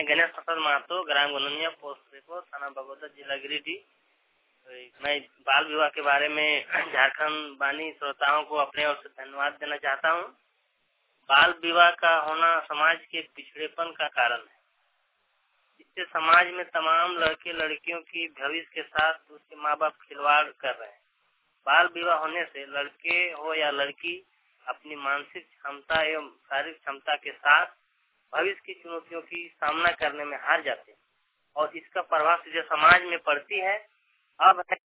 मैं गणेश प्रसाद महतो, ग्राम गोलनिया, पोस्ट रिपोर्ट, थाना बगौदा, जिला गिरिडीह। मैं बाल विवाह के बारे में झारखंड वाणी श्रोताओं को अपने ओर से धन्यवाद देना चाहता हूँ। बाल विवाह का होना समाज के पिछड़ेपन का कारण है। इससे समाज में तमाम लड़के लड़कियों की भविष्य के साथ उसके माँ बाप खिलवाड़ कर रहे हैं। बाल विवाह होने से लड़के हो या लड़की अपनी मानसिक क्षमता एवं शारीरिक क्षमता के साथ भविष्य की चुनौतियों की सामना करने में हार जाते हैं और इसका प्रभाव सीधे समाज में पड़ती है। अब